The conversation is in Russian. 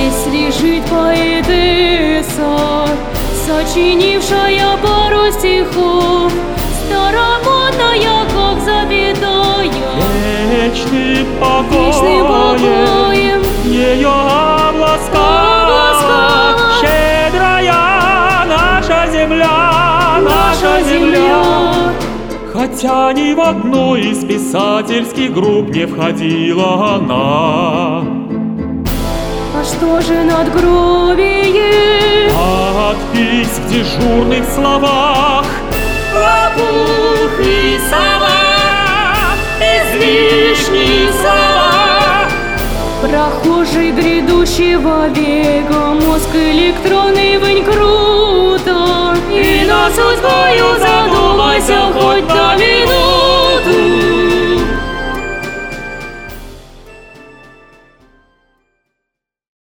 Если жить поэтесса, сочинившая пару стихов, старомодная, как запятая, вечным вечным покоем ее обласка, щедрая наша земля, наша земля. Хотя ни в одну из писательских групп не входила она. А что же надгробие? Подпись в дежурных словах: лопух и сова, излишние слова. Прохожий грядущего века, мозг электронный, вынь круто, и над судьбою задумайся хоть на минуту.